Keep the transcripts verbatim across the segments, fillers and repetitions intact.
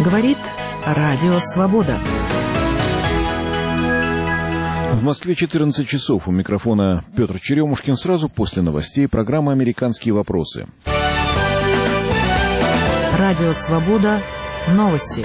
Говорит Радио Свобода. В Москве четырнадцать часов. У микрофона Петр Черемушкин. Сразу после новостей программа «Американские вопросы». Радио Свобода. Новости.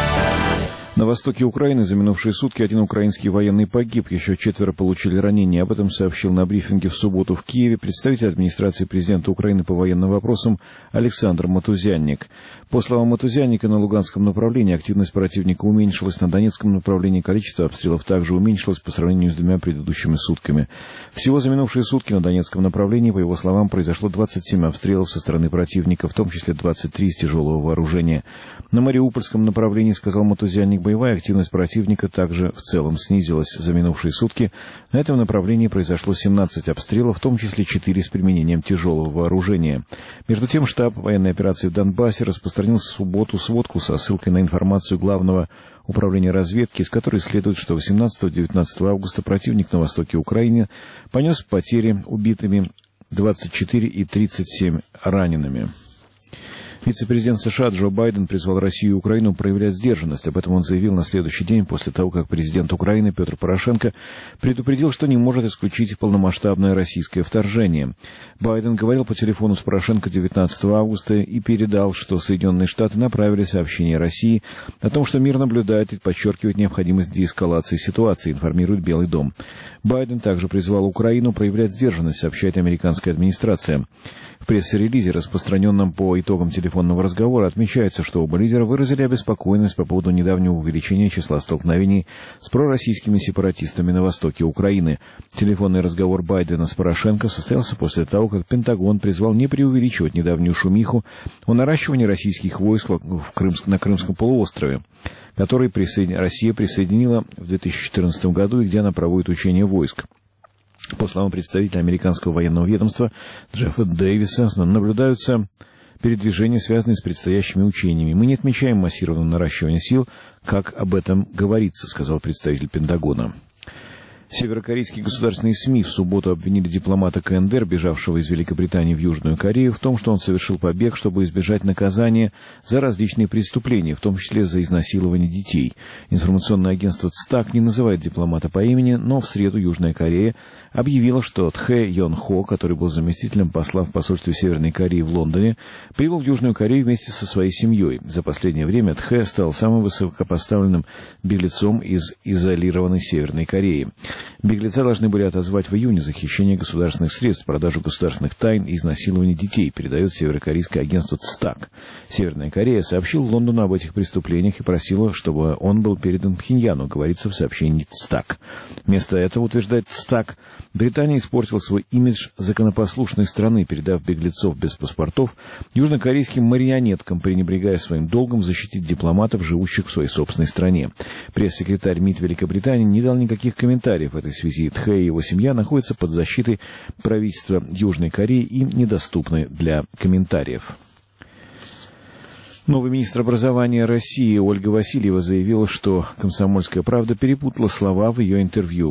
На востоке Украины за минувшие сутки один украинский военный погиб, еще четверо получили ранения. Об этом сообщил на брифинге в субботу в Киеве представитель администрации президента Украины по военным вопросам Александр Матузянник. По словам Матузянника, на Луганском направлении активность противника уменьшилась, на Донецком направлении количество обстрелов также уменьшилось по сравнению с двумя предыдущими сутками. Всего за минувшие сутки на Донецком направлении, по его словам, произошло двадцать семь обстрелов со стороны противника, в том числе двадцать три из тяжелого вооружения. На Мариупольском направлении, сказал Матузянник, боевая активность противника также в целом снизилась. За минувшие сутки на этом направлении произошло семнадцать обстрелов, в том числе четыре с применением тяжелого вооружения. Между тем, штаб военной операции в Донбассе распространил в субботу сводку со ссылкой на информацию Главного управления разведки, из которой следует, что восемнадцатого-девятнадцатого августа противник на востоке Украины понес потери убитыми двадцать четыре и тридцать семь ранеными. Вице-президент США Джо Байден призвал Россию и Украину проявлять сдержанность. Об этом он заявил на следующий день после того, как президент Украины Петр Порошенко предупредил, что не может исключить полномасштабное российское вторжение. Байден говорил по телефону с Порошенко девятнадцатого августа и передал, что Соединенные Штаты направили сообщение России о том, что мир наблюдает и подчеркивает необходимость деэскалации ситуации, информирует Белый дом. Байден также призвал Украину проявлять сдержанность, сообщает американская администрация. В пресс-релизе, распространенном по итогам телефонного разговора, отмечается, что оба лидера выразили обеспокоенность по поводу недавнего увеличения числа столкновений с пророссийскими сепаратистами на востоке Украины. Телефонный разговор Байдена с Порошенко состоялся после того, как Пентагон призвал не преувеличивать недавнюю шумиху о наращивании российских войск в Крымск, на Крымском полуострове, который присоедин... Россия присоединила в две тысячи четырнадцатом году и где она проводит учения войск. По словам представителя американского военного ведомства Джеффа Дэвиса, наблюдаются передвижения, связанные с предстоящими учениями. Мы не отмечаем массированного наращивания сил, как об этом говорится, сказал представитель Пентагона. Северокорейские государственные СМИ в субботу обвинили дипломата КНДР, бежавшего из Великобритании в Южную Корею, в том, что он совершил побег, чтобы избежать наказания за различные преступления, в том числе за изнасилование детей. Информационное агентство ЦТАК не называет дипломата по имени, но в среду Южная Корея объявила, что Тхэ Йон Хо, который был заместителем посла в посольстве Северной Кореи в Лондоне, прибыл в Южную Корею вместе со своей семьей. За последнее время Тхэ стал самым высокопоставленным беглецом из изолированной Северной Кореи. Беглеца должны были отозвать в июне за хищение государственных средств, продажу государственных тайн и изнасилование детей, передает северокорейское агентство ЦТАК. Северная Корея сообщила Лондону об этих преступлениях и просила, чтобы он был передан Пхеньяну, говорится в сообщении ЦТАК. Вместо этого, утверждает ЦТАК, Британия испортила свой имидж законопослушной страны, передав беглецов без паспортов южнокорейским марионеткам, пренебрегая своим долгом защитить дипломатов, живущих в своей собственной стране. Пресс-секретарь МИД Великобритании не дал никаких комментариев в этой связи. Тхэ и его семья находятся под защитой правительства Южной Кореи и недоступны для комментариев. Новый министр образования России Ольга Васильева заявила, что «Комсомольская правда» перепутала слова в ее интервью.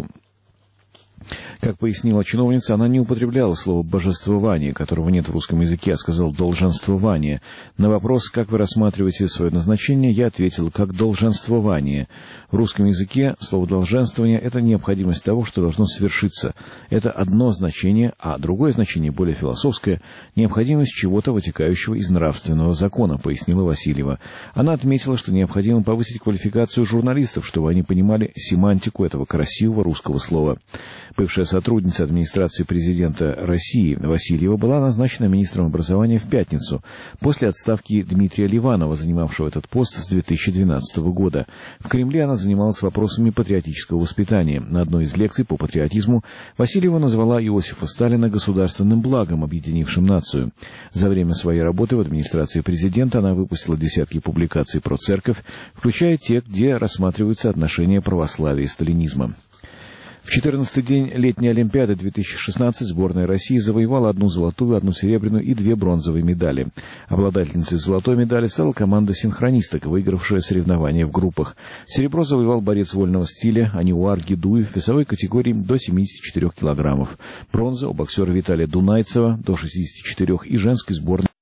Как пояснила чиновница, она не употребляла слово «божествование», которого нет в русском языке, а сказала «долженствование». На вопрос, как вы рассматриваете свое назначение, я ответил, как «долженствование». В русском языке слово «долженствование» — это необходимость того, что должно свершиться. Это одно значение, а другое значение, более философское, необходимость чего-то, вытекающего из нравственного закона, пояснила Васильева. Она отметила, что необходимо повысить квалификацию журналистов, чтобы они понимали семантику этого красивого русского слова. Бывшая сотрудница администрации президента России Васильева была назначена министром образования в пятницу, после отставки Дмитрия Ливанова, занимавшего этот пост с две тысячи двенадцатого года. В Кремле она занималась вопросами патриотического воспитания. На одной из лекций по патриотизму Васильева назвала Иосифа Сталина государственным благом, объединившим нацию. За время своей работы в администрации президента она выпустила десятки публикаций про церковь, включая те, где рассматриваются отношения православия и сталинизма. В четырнадцатый день летней Олимпиады две тысячи шестнадцать сборная России завоевала одну золотую, одну серебряную и две бронзовые медали. Обладательницей золотой медали стала команда синхронисток, выигравшая соревнования в группах. Серебро завоевал борец вольного стиля Аниуар Гидуев в весовой категории до семидесяти четырёх килограммов. Бронза у боксера Виталия Дунайцева до шестидесяти четырёх и женской сборной